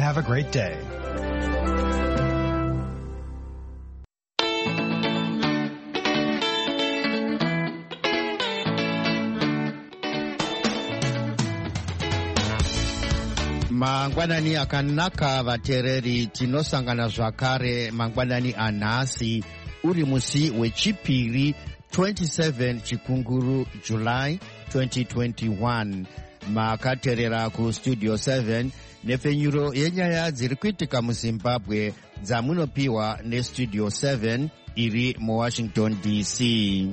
have a great day. Mangwanani akanaka vatereri, tinosangana zvakare mangwanani anhasi uri musi wechipiri 27 chikunguru July 2021. Makaterera kustudio 7 nepfenyuro yenyaya dziri kuitika muZimbabwe dzamunopiwa nestudio 7 iri muWashington DC.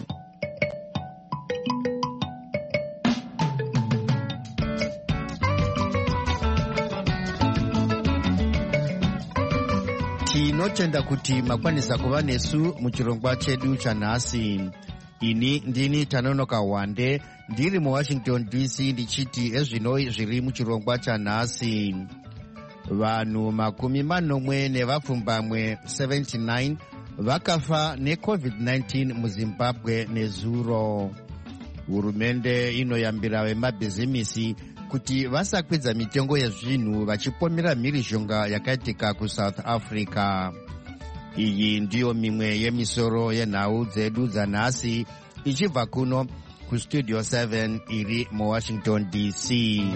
Tinotenda kuti makwanisa kuva nesu muchirongwa chedu chanhasi. Ini ndini Tanonoka Wande, ndiri muWashington DC ndichiti ezvino zviri muchirongwa chanhasi. Vanhu 40 nevapfumbamwe 79 vakafa neCovid-19 muZimbabwe nezuro. Hurumende inoyambira vemabhizimisi kuti vasakwidza mitengo yezvinhu vachipomera mhirizhonga yakaitika kuSouth Africa. Iyi ndiyo mimwe yemisoro yenhau dzedu dzanhasi ichibva kuno kustudio 7 iri muWashington DC.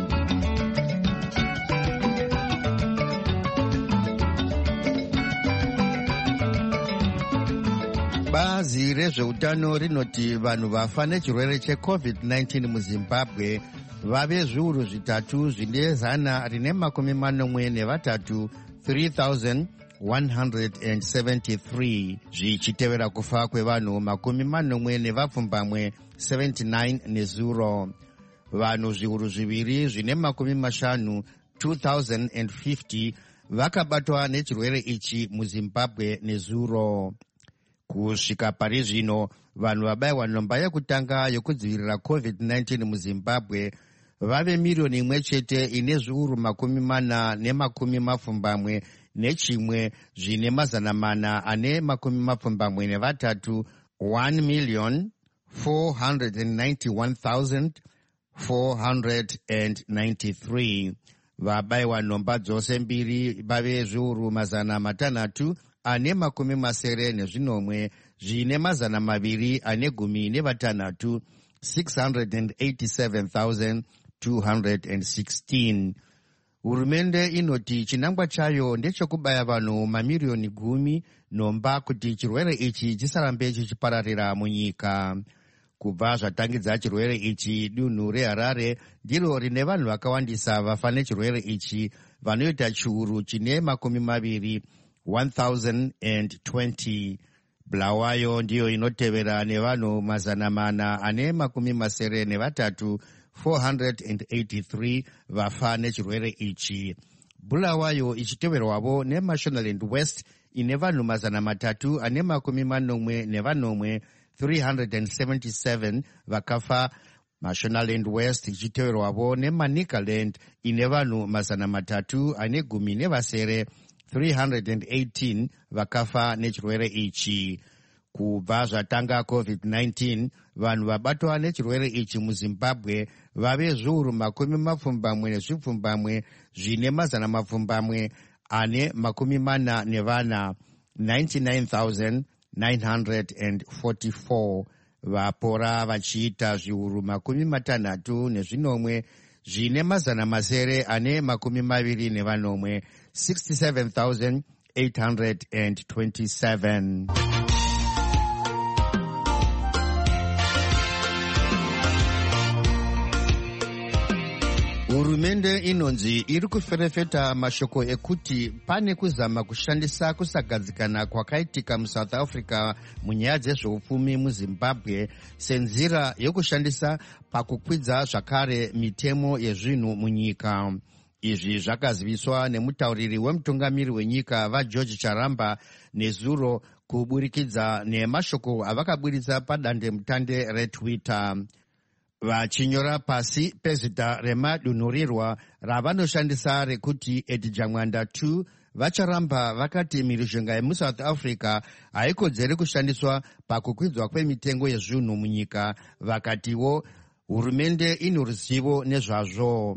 Bazi rezveutano rinoti vanhu vafa nechirwere cheCovid-19 muZimbabwe vave zviuru zvitatu zvine 143 3,173 zvichitevera kufa kwevanhu 40 nevapfumbamwe 79 nezuro. Vanhu zviuru zviviri zvine 50 2050 vakabatwa nechirwere ichi muZimbabwe nezuro. Kusvika pari zvino vanhu vabayiwa nhomba yekutanga yokudzivirira COVID-19 muZimbabwe vave 1,000,000 ine zviuru 440 nechimwe zvine 493 1,491,493. Vabayiwa nhomba dzose mbiri vave zviuru 680 zvine 216 687,216. Hurumende inoti chinangwa chayo ndechekubaya vanhu mamiriyoni 10 nhomba kuti chirwere ichi chisarambe chichipararira munyika. Kubva zvatangidza chirwere ichi, dunhu reHarare ndiro rine vanhu vakawandisa vafa nechirwere ichi, vanoita chiuru chine 1020. Bulawayo ndiyo inotevera nevanhu 483 483 vafa nechirwere ichi. Bulawayo ichiteverwavo neMashonaland West ine vanhu 340 377 vakafa. Mashonaland West ichiteverwavo neManicaland ine vanhu 310 318 vakafa nechirwere ichi. Kubva zvatanga COVID-19, vanhu vabatwa nechirwere ichi muZimbabwe vave zviuru 40 zvine 444 99,944. Vapora vachiita zviuru 60 zvine 920 67,827. Hurumende inonzi iri kuferefeta mashoko ekuti pane kuzama kushandisa kusagadzikana kwakaitika muSouth Africa munyaya dzezveupfumi muZimbabwe senzira yokushandisa pakukwidza zvakare mitemo yezvinhu munyika. Izvi zvakaziviswa nemutauriri wemutungamiri wenyika vaGeorge Charamba nezuro kuburikidza nemashoko avakaburitsa padandemutande reTwitter. Vachinyora pasi pezita remadunhurirwa ravanoshandisa rekuti Edgar Mwanda 2 vacharamba vakati mhirizhonga yemuSouth Africa haikodzeri kushandiswa pakukwidzwa kwemitengo yezvinhu munyika. Vakatiwo hurumende ine ruzivo nezvazvo.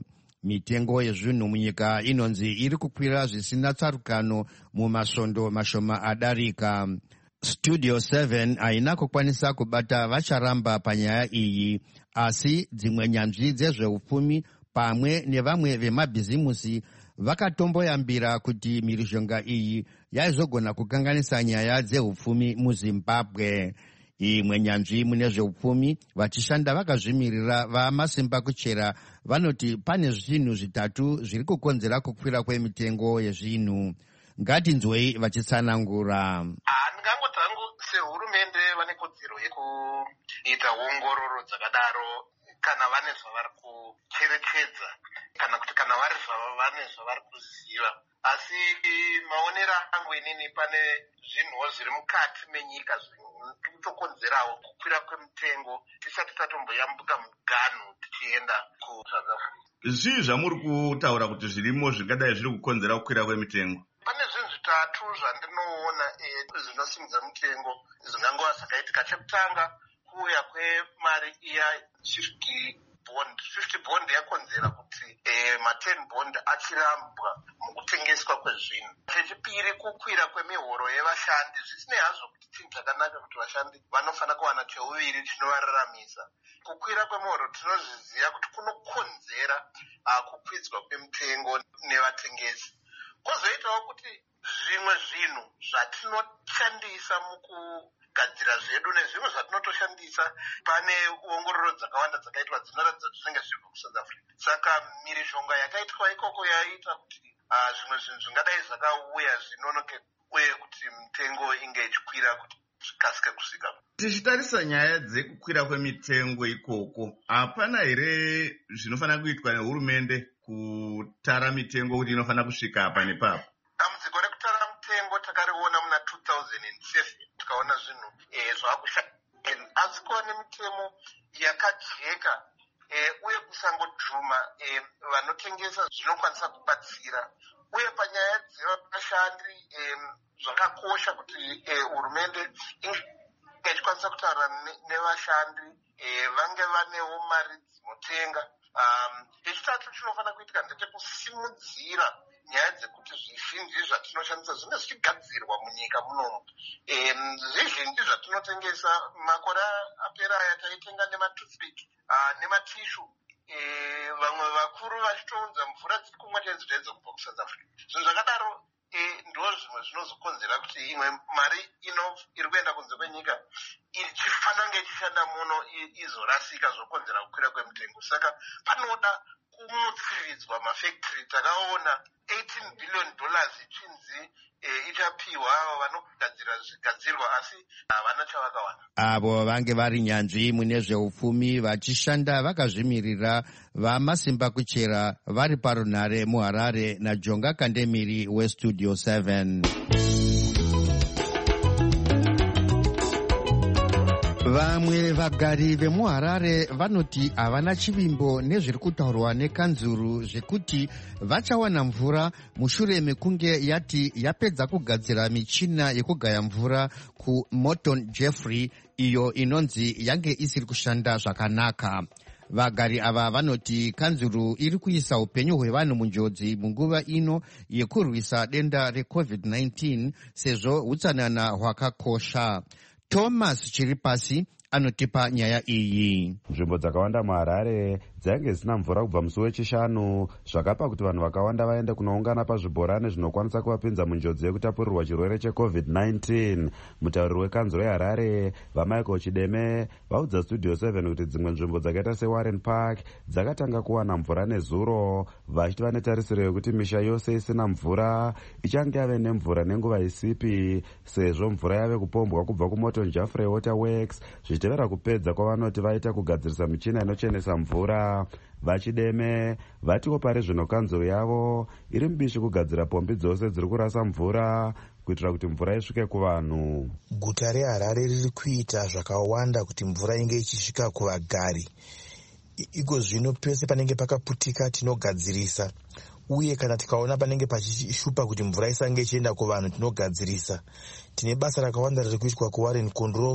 Mitengo yezvinhu munyika inonzi iri kukwira zvisina tsarukano mumasvondo mashoma adarika. Studio 7 haina kukwanisa kubata vacharamba panyaya iyi, asi dzimwe nyanzvi dzezveupfumi pamwe nevamwe vemabhizimusi vakatomboyambira kuti mhirizhonga iyi yaizogona kukanganisa nyaya dzeupfumi muZimbabwe. Imwe nyanzvi mune zveupfumi vachishanda vakazvimirira vamasimba kuchera vanoti pane zvinhu zvitatu zviri kukonzera kukwira kwemitengo yezvinhu. Ngatinzwei vachitsanangura. Ndingangoti hangu sehurumende vane kodzero yekuita ongororo dzakadaro kana vane zvavari kucherechedza kana kuti kana vane zvavari kuziva. Asi maonero angu inini pane zvinhuwo zviri mukati menyika zvinotokonzerawo kukwira kwemitengo tisati tatomboyambuka muganhu tichienda kuSouth Africa. Zvii zvamuri kutaura kuti zvirimo zvingadai zviri kukonzera kukwira kwemitengo? Pane zvinhu zvitatu zvandinoona zvinosimudza mutengo zvingangova zvakaitika. Chekutanga, kuuya kwemari iya 50 bond yakonzera kuti ma10 bond achirambwa mukutengeswa kwezvinhu. Chechipiri, kukwira kwemihoro yevashandi. Zvisinei hazvo kuti chinhu chakanaka kuti vashandi vanofanira kuwana cheuviri chinovararamisa. Kukwira kwemihoro tinozviziva kuti kunokonzera kukwidzwa kwemitengo nevatengesi. Kwozoitawo kuti zvimwe zvinhu zvatinoshandisa mukugadzira zvedu nezvimwe zvatinotoshandisa, pane ongororo dzakawanda dzakaitwa dzinoratidza kuti zvinenge zvibva kuSouth Africa. Saka mhirizhonga yakaitwa ikoko yaita kuti zvimwe zvinhu zvingadai zvakauya zvinonoke uye kuti mitengo inge ichikwira kuti zvikasike kusvika. Tichitarisa nyaya dzekukwira kwemitengo ikoko, hapana here zvinofanira kuitwa nehurumende kutara mitengo kuti inofanira kusvika apa nepapo? Dambudziko rekutara mitengo takariona muna 2007 tikaona zvinhu zvaakushanda. Asi kuva nemitemo yakajeka uye kusangodhuma vanotengesa zvinokwanisa kubatsira. Uye panyaya dzevashandi zvakakosha kuti hurumende ichikwanisa kutaura nevashandi vange vanewo mari dzinotenga. Chechitatu chinofanira kuitika ndechekusimudzira nyaya dzekuti zvizhinji zvatinoshandisa zvinenge zvichigadzirwa munyika munomu. Zvizhinji zvatinotengesa makore apera aya taitenga nematoothpick nematishu. Vamwe vakuru vachitounza mvura dziri kumwa chaidzo kubva kuSouth Africa. Zvinhu zvakadaro ndo zvimwe zvinozokonzera kuti imwe mari iri kuenda kunze kwenyika ichifanira kunge ichishanda muno izorasika zvokonzera kukwira kwemitengo. Saka panoda kumutsiridzwa mafactory. Takaona $18 billion ichinzi ichapiwa avo vanogadzira zvigadzirwa, asi havana chavakawana. Avo vange vari nyanzvi mune zveupfumi vachishanda vakazvimirira vamasimba kuchera vari parunhare muHarare naJonga Kandemiri weStudio 7. Vamwe vagari vemuHarare vanoti havana chivimbo nezviri kutaurwa nekanzuru zvekuti vachawana mvura mushure mekunge yati yapedza kugadzira michina yekugaya mvura kuMorton Jeffrey iyo inonzi yange isiri kushanda zvakanaka. Vagari ava vanoti kanzuru iri kuisa upenyu hwevanhu munjodzi munguva ino yekurwisa denda reCovid-19 sezvo utsanana hwakakosha. Thomas Chiripasi anotipa nyaya iyi. Nzvimbo dzakawanda muHarare dzainge zvisina mvura kubva musi wechishanu, zvakapa kuti vanhu vakawanda vaende kunoungana pazvibhorani zvinokwanisa kuvapinza munjodzi yekutapurirwa chirwere cheCovid-19. Mutauriri wekanzuro yeHarare vaMichael Chideme vaudza Studio 7 kuti dzimwe nzvimbo dzakaita seWarren Park dzakatanga kuwana mvura nezuro, vachiti vane tarisiro yekuti misha yose isina mvura ichange yave nemvura nenguva isipi, sezvo mvura yave kupombwa kubva kuMorton Jeffrey Waterworks zvichitevera kupedza kwavanoti vaita kugadzirisa michina inochenesa mvura. Vachideme vatiwo pari zvino kanzuro yavo iri mubishi kugadzira pombi dzose dziri kurasa mvura kuitira kuti mvura isvike kuvanhu. Guta reHarare riri kuita zvakawanda kuti mvura inge ichisvika kuvagari. Iko zvino pese panenge pakaputika tinogadzirisa, uye kana tikaona panenge pachishupa kuti mvura isange ichienda kuvanhu tinogadzirisa. Tine basa rakawanda riri kuitwa kuWarren Control,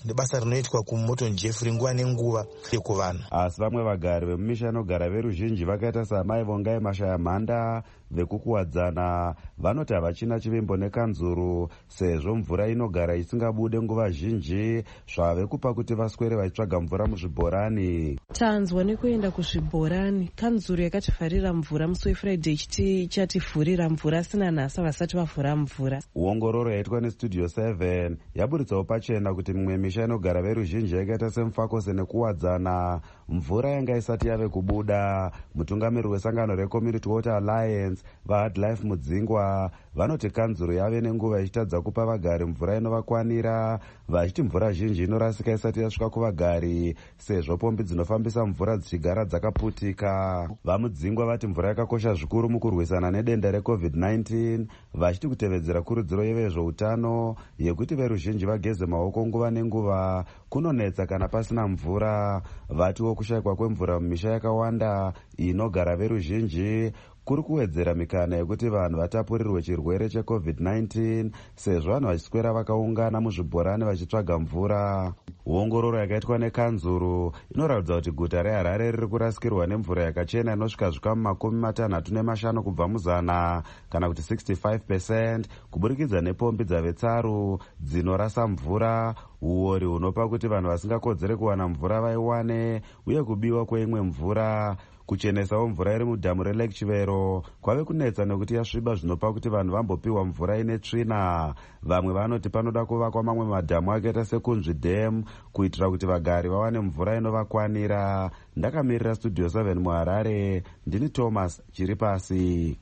nebasa rinoitwa kuMorton Jeffrey nguva nenguva kuvanhu. Asi vamwe vagari vemumisha inogara veruzhinji vakaita saamai Vongai Mashaya Mhanda vekukuwadzana vanoti havachina chivimbo nekanzuru sezvo mvura inogara isingabude nguva zhinji zvave kupa kuti vaswere vachitsvaga mvura muzvibhorani. Tanzwa nekuenda kuzvibhorani. Kanzuru yakativharira mvura musi weFriday ichiti chativhurira mvura asina nhasa vasati vavhura mvura. Ongororo yaitwa neStudio 7 yaburitsawo pachena kuti mimwe misha inogara veruzhinji yakaita seMufakose nekuwadzana mvura yanga isati yave kubuda. Mutungamiri wesangano reCommunity Water Alliance vaHardlife Mudzingwa vanoti kanzuro yave nenguva ichitadza kupa vagari mvura inovakwanira, vachiti mvura zhinji inorasika isati yasvika kuvagari sezvo pombi dzinofambisa mvura dzichigara dzakaputika. VaMudzingwa vati mvura yakakosha zvikuru mukurwisana nedenda reCovid-19, vachiti kutevedzera kurudziro yevezveutano yekuti veruzhinji vageze maoko nguva nenguva kunonetsa kana pasina mvura. Vatiwo kushayikwa kwemvura mumisha yakawanda inogara veruzhinji kuri kuwedzera mikana yekuti vanhu vatapurirwe chirwere cheCovid-19 sezvo vanhu vachiswera vakaungana muzvibhorani vachitsvaga mvura. Ongororo yakaitwa nekanzuru inoratidza kuti guta reHarare riri kurasikirwa nemvura yakachena inosvika zvikamu 65 kubva muzana kana kuti 65% kuburikidza nepombi dzavetsaru dzinorasa mvura, uori hunopa kuti vanhu vasingakodzere kuwana mvura vaiwane, uye kubiwa kweimwe mvura. Kuchenesawo mvura iri mudhamu reLake Chivero kwave kunetsa nekuti yasviba zvinopa kuti vanhu vambopiwa mvura ine tsvina. Vamwe vanoti panoda kuvakwa mamwe madhamu akaita seKunzvi Dam kuitira kuti vagari vawane mvura inovakwanira. Ndakamirira Studio 7 muHarare, ndini Thomas Chiripasi.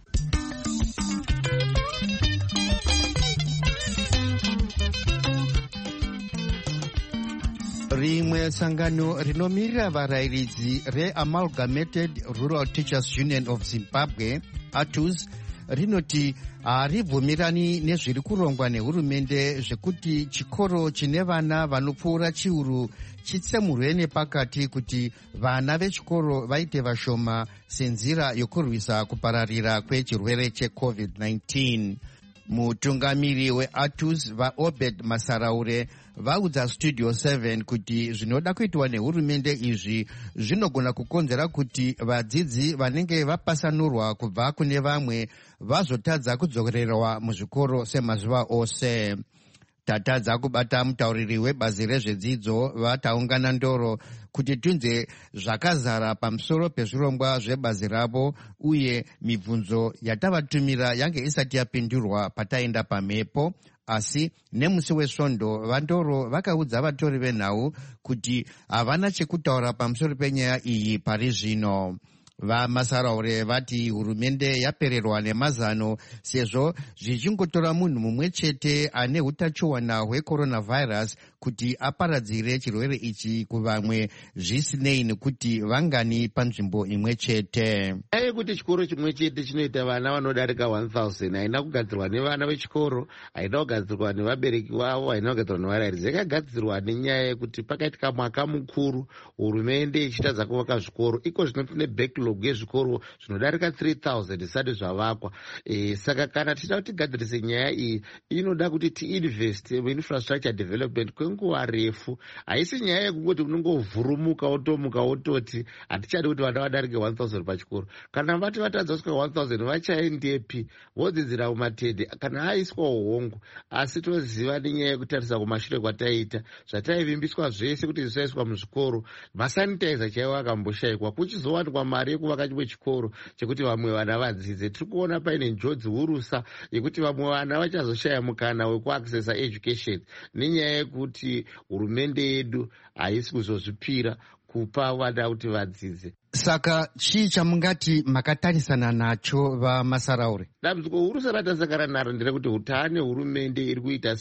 Rimwe sangano rinomirira varayiridzi reAmalgamated Rural Teachers Union of Zimbabwe, ATUZ, rinoti haribvumirani nezviri kurongwa nehurumende zvekuti chikoro chine vana vanopfuura chiuru chitsemurwe nepakati kuti vana vechikoro vaite vashoma senzira yokurwisa kupararira kwechirwere cheCovid-19. Mutungamiri weATUZ vaObed Masaraure vaudza Studio 7 kuti zvinoda kuitwa nehurumende izvi zvinogona kukonzera kuti vadzidzi vanenge vapasanurwa kubva kune vamwe vazotadza kudzorerwa muzvikoro semazuva ose. Tatadza kubata mutauriri webazi rezvedzidzo vataungana ndoro kuti tunze zvakazara pamusoro pezvirongwa zvebazi ravo, uye mibvunzo yatavatumira yange isati yapindurwa pataenda pamhepo. Asi nemusi wesvondo vandoro vakaudza vatori venhau kuti havana chekutaura pamusoro penyaya iyi pari zvino. VaMasaraure vati hurumende yapererwa nemazano sezvo zvichingotora munhu mumwe chete ane utachiona hwecoronavirus kuti aparadzire chirwere ichi kuvamwe zvisinei nekuti vangani panzvimbo imwe chete. Kuti chikoro chimwe chete chinoita vana vanodarika 1000 haina kugadzirwa nevana vechikoro, haina kugadzirwa nevabereki vavo, haina kugadzirwa nevarayiridzi. Yakagadzirwa nenyaya yekuti pakaitika mwaka mukuru hurumende ichitadza kuvaka zvikoro, iko zvinoti nebacklog yezvikoro zvinodarika 3000 zvisati zvavakwa. Saka kana tichida kuti tigadzirise nyaya iyi inoda kuti tiinvest muinfrastructure development kwenguva refu. Haisi nyaya yekungoti unongovhurumuka wotomuka wototi hatichadi kuti vana vadarike 1000 pachikoro. Kana vati vatadza kusvika 1000 vachaendepi? Vodzidzira mumatende kana aiswa uhongo. Asi toziva nenyaya yekutarisa kumashure kwataita zvataivimbiswa zvese kuti zvisaiswa muzvikoro, masanitizer chaiwo akamboshayikwa, kuchizowanikwa mari yekuvaka chimwe chikoro chekuti vamwe vana vadzidze. Tiri kuona paine njodzi hurusa yekuti vamwe vana vachazoshaya mukana wekuaccessa education nenyaya yekuti hurumende yedu haisi kuzozvipira kupa vana kuti vadzidze. Saka chii chamungati makatarisana nacho vaMasaraure? Dambudziko huru saratasangana naro nderekuti hutano hurumende iri kuita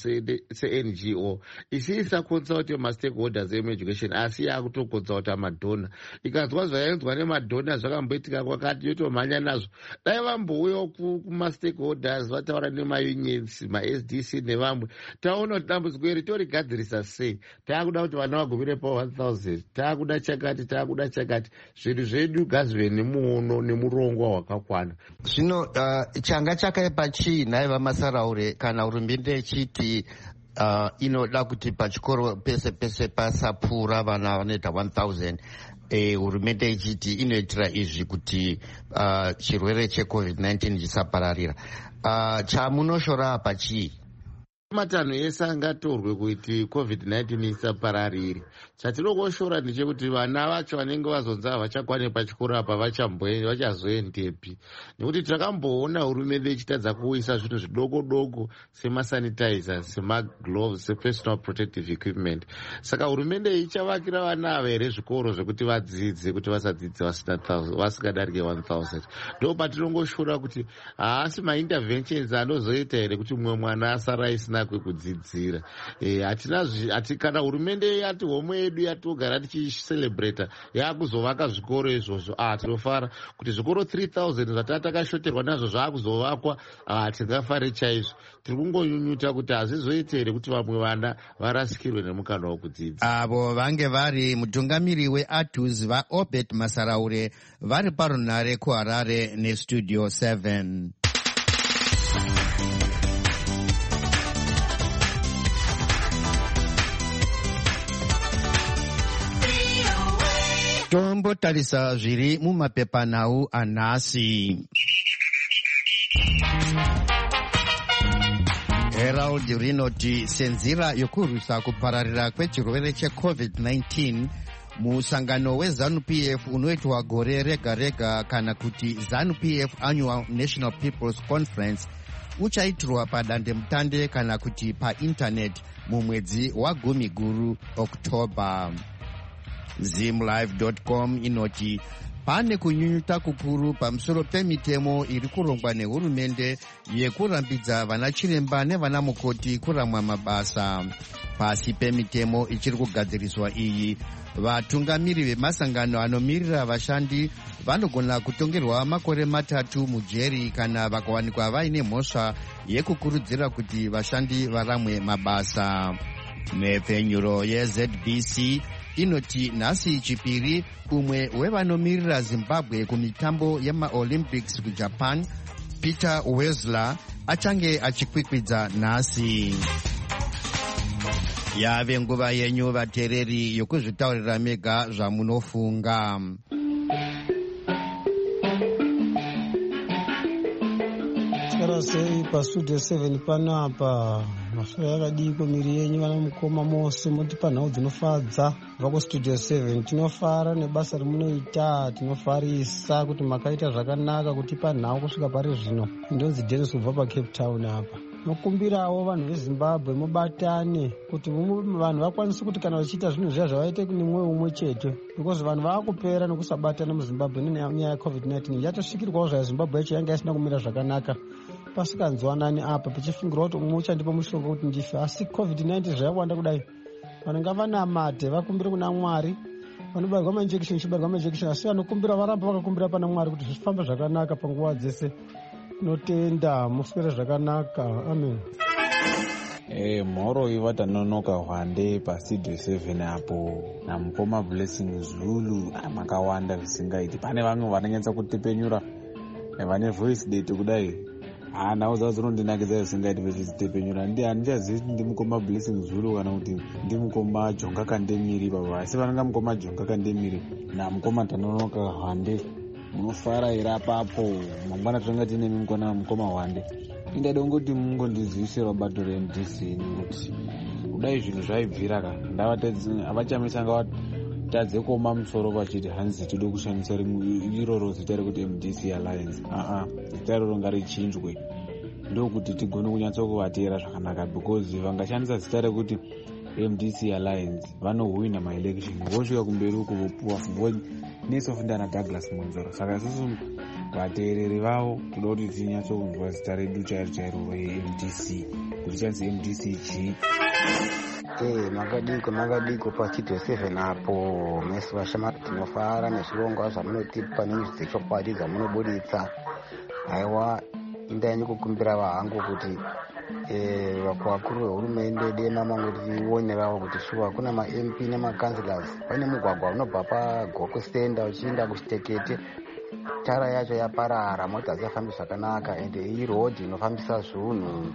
se-NGO isisakonsulta mastakeholders emueducation, asi yakutokonsulta madhona. Ikazwa zvaenzwa nemadhona zvakamboitika kwakati yotomhanya nazvo. Dai vambouyawo kumastakeholders vataura nemaunions, maSDC nevamwe, taona kuti dambudziko iri torigadzirisa sei. Taakuda kuti vana vagumire pa1000, taakuda chakati, taakuda chakati. Zvinhu zvedu ngazvive nemuono nemurongwa hwakakwana. Zvino changa chakaipa chii nai vaMasaraure kana hurumende ichiti inoda kuti pachikoro pese pese pasapfuura vana vanoita 1000. Hurumende ichiti inoitira izvi kuti chirwere cheCovid-19 chisapararira. Chamunoshora apa chii? Matanho ese angatorwe kuti COVID-19 isapararire. Chatinokoshora ndechekuti vana vacho vanenge vazonzi havachakwane pachikoro apa vachazoendepi. Nekuti takamboona hurumende ichitadza kuisa zvinhu zvidoko-doko semasanitizers, semagloves, sepersonal protective equipment. Saka hurumende ichavakira vana ava here zvikoro zvekuti vadzidze, kuti vasadzidze vasingadarike 1000. Ndo patinongoshora kuti haasi mainterventions anozoita here kuti mumwe mwana asara isina kwekudzidzira. Kana hurumende yati homwe yedu yatogara tichicelebrata yaakuzovaka zvikoro izvozvo, tinofara kuti zvikoro 3000 zvatata takashoterwa nazvo zvaakuzovakwa, tingafare chaizvo. Tiri kungonyunyuta kuti hazvizoite here kuti vamwe vana varasikirwe nemukana wokudzidza. Avo vange vari mutungamiri weATUS vaObert Masaraure vari parunare kuHarare neStudio 7. Tombotarisa zviri mumapepanhau anhasi. Herald rinoti senzira yokurwisa kupararira kwechirwere cheCovid-19 musangano weZANU-PF unoitwa gore rega rega kana kuti ZANU-PF Annual National People's Conference uchaitirwa padandemutande kana kuti paintaneti mumwedzi wa10 Oktoba. Zimlive.com inoti pane kunyunyuta kukuru pamusoro pemitemo iri kurongwa nehurumende yekurambidza vana chiremba nevana mukoti kuramwa mabasa. Pasi pemitemo ichiri kugadziriswa iyi, vatungamiri vemasangano anomirira vashandi vanogona kutongerwa makore 3 mujeri kana vakawanikwa vaine mhosva yekukurudzira kuti vashandi varamwe mabasa. Mhepfenyuro yeZBC inoti nhasi chipiri umwe wevanomirira Zimbabwe kumitambo yemaOlympics kuJapan, Peter Wessler, achange achikwikwidza nhasi. Yave nguva yenyu vateereri yokuzvitaurira mega zvamunofunga. Sei paStudio 7 pano apa masoro yakadiko miri yenyu vana mukoma mose moti panhau dzinofadza vakuStudio 7 tinofara nebasa rimunoita, tinofarisa kuti makaita zvakanaka kuti panhau kusvika pari zvino. Ndonzi Dennis kubva paCape Town apa. Mokumbirawo vanhu veZimbabwe mubatane kuti vanhu vakwanise kuti kana vachiita zvinhu zviya zvavaite kune mwoyo umwe chete, because vanhu vaakupera nekusabatana muZimbabwe nenyaya yeCovid-19. Yatosvikirwawo zvaZimbabwe yacho yanga isina kumira zvakanaka, pasikanzwanani apa pachifungirwa kuti umwe uchandipa mushonga kuti ndife. Asi COVID-19 zvayawanda kudai, vanhu ngavanamate vakumbire kuna Mwari. Vanobayirwa majekisheni chibayirwa majekisheni, asi vanokumbira varamba vakakumbira pana Mwari kuti zvifambe zvakanaka panguva dzese. Notenda muswere zvakanaka, amen. Mhoro ivatanonoka hwande paStudio 7 apo namukoma Blessing Zulu makawanda visingaiti. Pane vamwe vanonyatsa kutepenyura vane voice date kudai. Nawo zvinondinakidza visingaiti vechitepenyura. Handichazivi ndi mukoma Blessing Zulu kana kuti ndi mukoma Jonga Kandemiri baba. Asi vananga mukoma Jonga Kandemiri namukoma Tanonoka hwande. Munofara ira papo mangwana tonga tine mukoma hwande. Indada ngoti mungondizivise bato reMDC nekuti kudai zvinhu zvaibvira ka ndavatedzi avachamisanga vatadze kuoma musoro vachiti hanzi tode kushandisa iroro zita rekuti MDC Alliance. Zita iroro ngarichinjwe ndokuti tigone kunyatsa kuvatera zvakanaka, because vangashandisa zita rekuti MDC Alliance vanohwina maelection vosvika kumberi uko vopuwa nesofundana Douglas Monzoro. Saka isusu vateereri vavo toda kuti tinyatso kunzwa zita redu chairo reMDC kuti chanzi MDC chii. Makadiko paStudio 7 apo mesu vashama tinofara nezvirongwa zvamunotipa nenyuzi dzechokwadi dzamunobuditsa. Aiwa indaini kukumbira vahangu kuti vakuru vehurumende dema mangu tionerawo kuti shuwa kuna maMP nemakansilasi pane mugwagwa unobva paGoku Stenda uchienda kuChitekete, tara yacho yaparara, mota dzafambi zvakanaka, ende iyi rodhi inofambisa zvinhu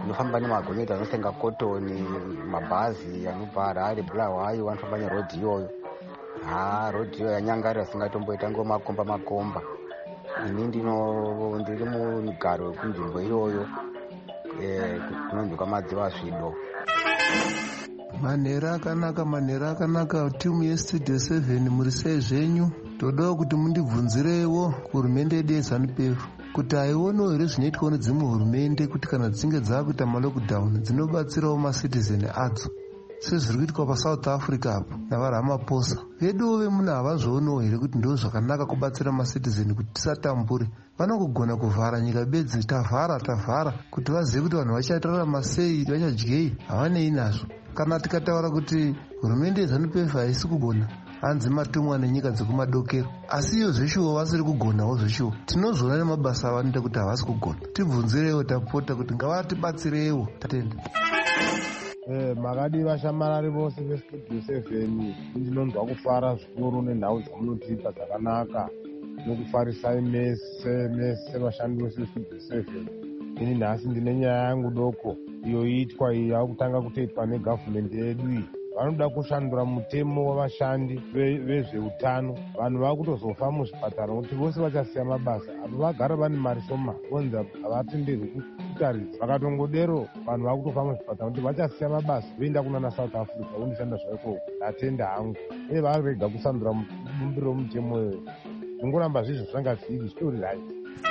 inofamba nemagonyeti anosenga kotoni, mabhazi anobva Harare, Bulawayo anofamba nerodhi iyoyo. Rodhi iyoyo yanyangarira singatomboita ngomakomba. Ini ndiri mugaro wekunzvimbo iyoyo kunonzi kwaMadziva Svido. Manhero akanaka. Timu yestudio 7 muri sei zvenyu? Todawo kuti mundibvunzirewo kuhurumende yedu yeZANU-PF kuti haionewo here zvinoitwawo nedzimwe hurumende kuti kana dzinge dzakuita malockdown dzinobatsirawo macitizen adzo sezviri kuitwa paSouth Africa apo navaRamaphosa. Veduwo vemuna havazvionewo here kuti ndo zvakanaka kubatsira macitizen kuti tisatambure? Vanongogona kuvhara nyika bedzi, tavhara kuti vazive kuti vanhu vachatararama sei, vachadyei, havanei nazvo. Kana tikataura kuti hurumende yeZANU-PF haisi kugona, hanzi matumwa nenyika dzekumadokero, asi iyo zveshuwo vasiri kugonawo zveshuwo. Tinozviona nemabasa avanoita kuti havasi kugona. Tibvunzirewo tapota kuti ngavatibatsirewo. Tatenda. Makadi vashamarari vose vestudio 7 ndinonzwa kufara zvikuru nenhau dzamunotipa dzakanaka nokufarisai mese vashandi vose vestudio 7. Ini nhasi ndine nyaya yangu doko iyo iitwa iyi yakutanga kutoitwa negavhumende yedu iyi. Vanoda kushandura mutemo wavashandi vezveutano. Vanhu vakutozofa muzvipatara kuti vose vachasiya mabasa. Avo vagara vane mari shoma onzi havatenderwi kutaridza. Vakatongodero vanhu vakutofa muzvipatara kuti vachasiya mabasa voenda kunana South Africa vondishanda zvaiko. Atenda hangu varega kusandura mubumbiro womutemo iyoyo. Zvingoramba zvizvo zvanga zviri zvitori right.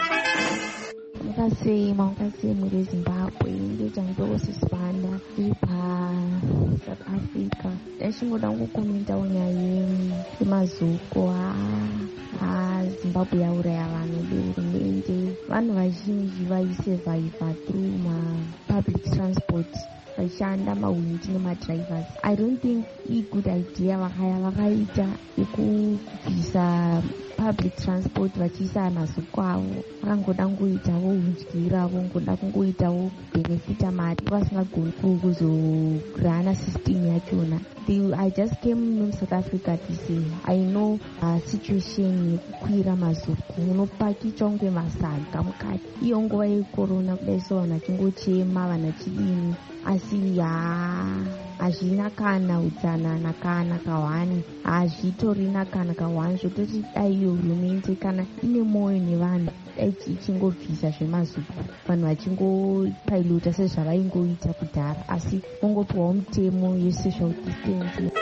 Makasema muri weZimbabwe ndechandokusisipanda iri paSouth Africa. Ndachingoda kungokomentawo nyaya yemazuko Zimbabwe yauraya vanhu behurumende. Vanhu vazhinji vaisevhaivha through mapublic transport vachishanda mawindi nemadrivers. I don't think good idea vakaita yekubvisa public transport vachiisa mazuko avo. Vakangoda kungoitawo undyira, vongoda kungoitawo benefita mari vasingagoni kuzorana system yachona. I just came to South Africa to say I know situation yekukwira mazuko unopakichwa kunge masaga mukati. Iyo nguva yecorona kudai so vanhu vachingochema vanhu vachidini, asi hazvina kana utsanana kana kahwani, hazvitorina kana kahwani zvototi dai iyo hurumende kana ine mwoyo nevanhu dai ichingobvisa zvemazuko vanhu vachingopilota sezvavaingoita kudhara, asi vongopiwawo mutemo yesocial distancing.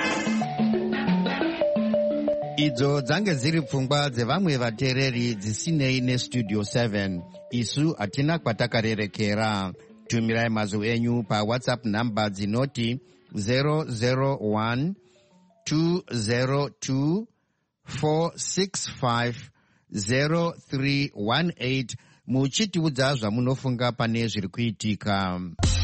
Idzo dzange dziri pfungwa dzevamwe vateereri dzisinei nestudio 7. Isu hatina kwatakarerekera. Tumirai mazwi enyu paWhatsApp namba dzinoti 001 202 465 0318 muchitiudza zvamunofunga pane zviri kuitika.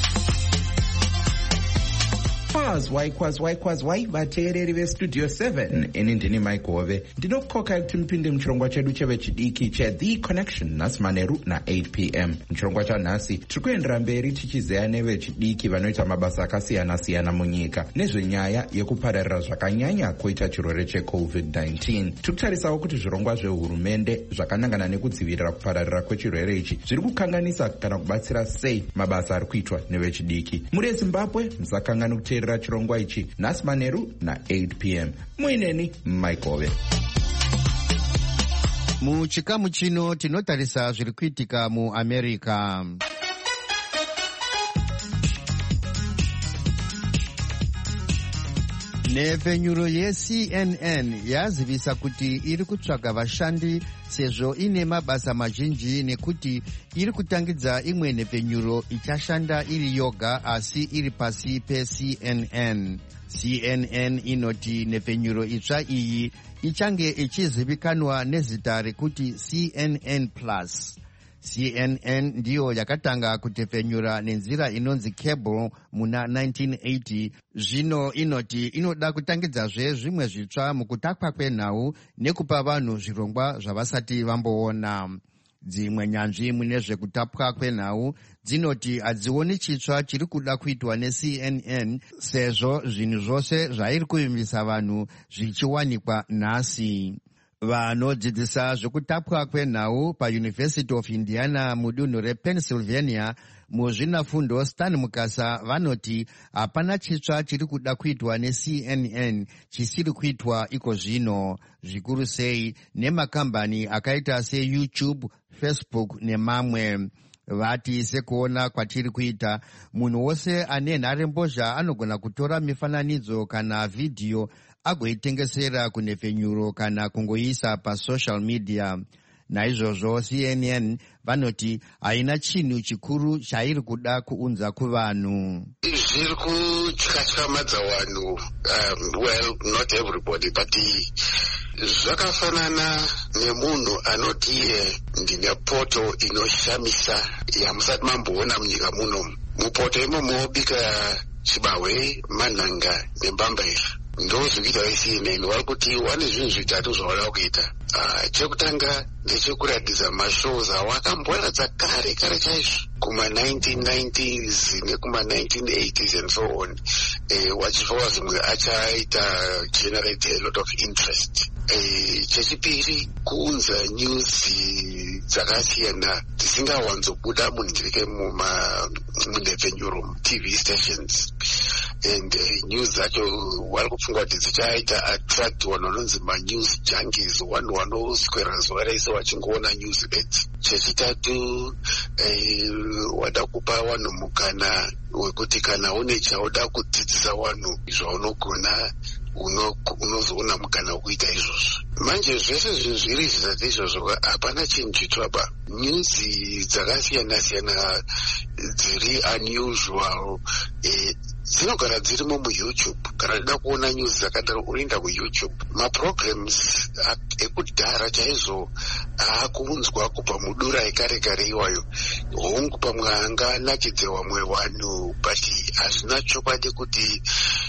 Kwazwai vateereri vestudio 7. Ini ndini Mike Hove. Ndinokukokai kuti mupinde muchirongwa chedu chevechidiki cheThe Connection nhasi manheru na8 p.m. Muchirongwa chanhasi tiri kuendera mberi tichizeya nevechidiki vanoita mabasa akasiyana-siyana munyika nezvenyaya yekupararira zvakanyanya kwoita chirwere cheCovid-19. Tiri kutarisawo kuti zvirongwa zvehurumende zvakanangana nekudzivirira kupararira kwechirwere ichi zviri kukanganisa kana kubatsira sei mabasa ari kuitwa nevechidiki. Muri Zimbabwe musakangana kuteerera chirongwa ichi nhasi manheru na8 p.m. Muineni Mike Hove. Muchikamu chino tinotarisa zviri kuitika muAmerica. Nepfenyuro yeCNN yazivisa kuti iri kutsvaga vashandi sezvo ine mabasa mazhinji nekuti iri kutangidza imwe nepfenyuro ichashanda iri yoga asi iri pasi peCNN. CNN inoti nepfenyuro itsva iyi ichange ichizivikanwa nezita rekuti CNN Plus. CNN ndiyo yakatanga kutepfenyura nenzira inonzi cable muna 1980. Zvino inoti inoda kutangidzazve zvimwe zvitsva mukutakwa kwenhau nekupa vanhu zvirongwa zvavasati vamboona. Dzimwe nyanzvi mune zvekutapwa kwenhau dzinoti hadzioni chitsva chiri kuda kuitwa neCNN sezvo zvinhu zvose zvairi kuvimbisa vanhu zvichiwanikwa nhasi. Vanodzidzisa zvekutapwa kwenhau paUniversity of Indiana mudunhu rePennsylvania muzvinafundo Stan Mukasa vanoti hapana chitsva chiri kuda kuitwa neCNN chisiri kuitwa iko zvino, zvikuru sei nemakambani akaita seYouTube, Facebook nemamwe. Vati sekuona kwatiri kuita, munhu wose ane nharembozha anogona kutora mifananidzo kana vhidhiyo agoitengesera kunhefenyuro kana kungoisa pasocial media. Naizvozvo CNN vanoti haina chinhu chikuru chairi kuda kuunza kuvanhu. Zviri kutyatyamadza vanhu, well, not everybody, but zvakafanana nemunhu anoti ndine poto inoshamisa yamusati mamboona munyika muno. Mupoto imomo mobika chibahwe, manhanga nembambaira. Ndo zvikuita veCNN vari kuti wane zvinhu zvitatu zvavada kuita. Chekutanga ndechekuratidza mashows awakamboratidza kare chaizvo kuma1990s nekuma1980s and so on, wachifawa zvimwe achaita generate a lot of interest. Chechipiri kuunza news dzakasiyana dzisingawanzobuda mundirike munhefenyuro TV stations, and news dzacho wari kupfunga kuti dzichaita attract vanhu vanonzi manews junkies, vanhu vanoswera zuva rese vachingoona news beds. Chechitatu wada kupa vanhu mukana wekuti kana une chauda kudzidzisa vanhu zvaunogona unozoona mukana wekuita izvozvo. Manje zvese zvinhu zviri zvitatu izvozvo hapana chinhu chitsvaba. News dzakasiyana-siyana dziri unusual dzinogara dzirimo muYouTube. Kana uchida kuona news dzakadaro unoenda kuYouTube. Maprograms ekudhara chaizvo akuunzwa kubva mudura ekare iwayo. Hongu pamwe anganakidze vamwe vanhu, but hazvina chokwadi kuti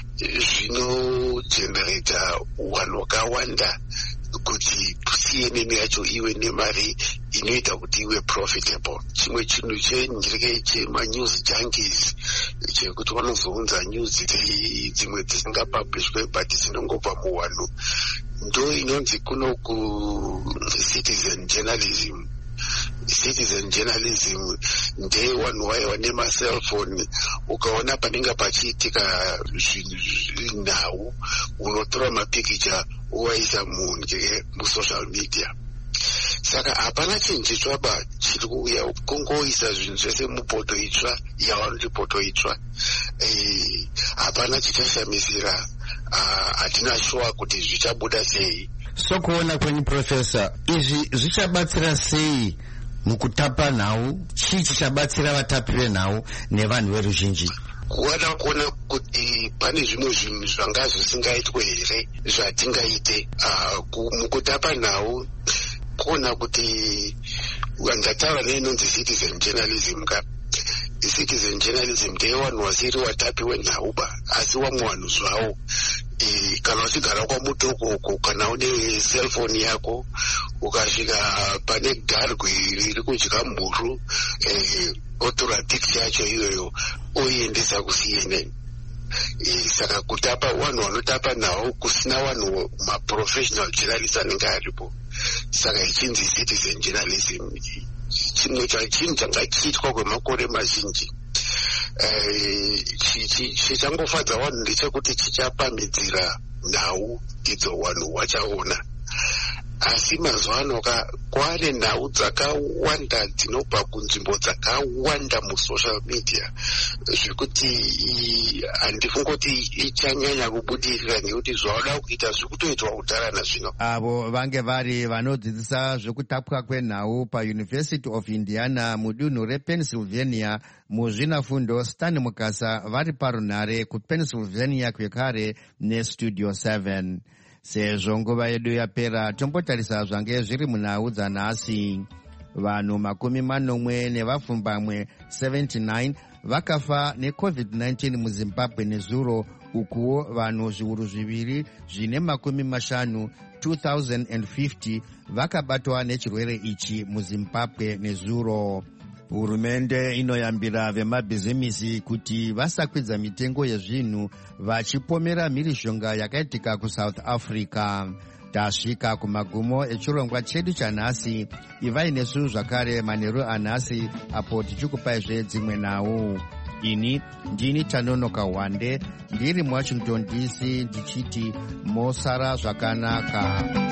zvinogenerata vanhu vakawanda kuti CNN yacho iwe nemari inoita kuti iwe profitable. Chimwe chinhu chenjirike chemanews junkies chekuti vanozounza news dzimwe dzisingapublishwe but dzinongobva muvanhu, ndo inonzi kuno citizen journalism. Citizen journalism ndeye vanhu vaiva nemaselfoni, ukaona panenge pachiitika zvinhu nhau unotora mapikicha uvaisa musocial media. Saka hapana chinhu chitsvaba chiri kuuya kungoisa zvinhu zvese mupoto itsva yavanoti poto itsva. Hapana chichashamisira, hatina shuwa kuti zvichabuda sei. Sokuona kwenyu Profesa, izvi zvichabatsira sei mukutapa nhau? Chii chichabatsira vatapi venhau nevanhu veruzhinji? Kuona kuona kuti pane zvimwe zvinhu zvanga zvisingaitwe here zvatingaite mukutapa nhau. Kuona kuti ndataura neinonzi citizen journalism ka. Citizen journalism ndeye vanhu vasiri watapi wenhauba, asi vamwe vanhu zvavo. Kana uchigara kwamutoko, kana une cellphone yako ukasvika pane garwe riri kudya mburu, otora picture yacho iyoyo oiendesa kuCNN. Saka kutapa vanhu vanotapa nhau kusina vanhu maprofessional journalist anenge aripo. Saka ichinzi citizen journalism. Chinhu changa chiitwa kwemakore mazhinji. Chichangofadza vanhu ndechekuti chichapamhidzira nhau idzo vanhu vachaona. Asi mazuva ano kwane nhau dzakawanda dzinobva kunzvimbo dzakawanda musocial media zvekuti handifungoti ichanyanya kubudirira nekuti zvavada kuita zviri kutoitwa kudhara nazvino. Avo vange vari vanodzidzisa zvekutapwa kwenhau paUniversity of Indiana mudunhu rePennsylvania muzvinafundo Stan Mukasa vari parunhare kuPennsylvania kwekare neStudio 7. Sezvo nguva yedu yapera, tombotarisa zvange zviri munhau dzanhasi. Vanhu 40 nevapfumbamwe 79 vakafa neCovid-19 muZimbabwe nezuro, ukuwo vanhu zviuru zviviri zvine 2050 vakabatwa nechirwere ichi muZimbabwe nezuro. Hurumende inoyambira vemabhizimisi kuti vasakwidza mitengo yezvinhu vachipomera mhirishonga yakaitika kuSouth Africa. tasvika kumagumo echirongwa chedu chanhasi. Ivai nesu zvakare manheru anhasi apo tichikupaizve dzimwe nhau. Ini ndini Tanonoka Wande ndiri muWashington DC ndichiti mosara zvakanaka.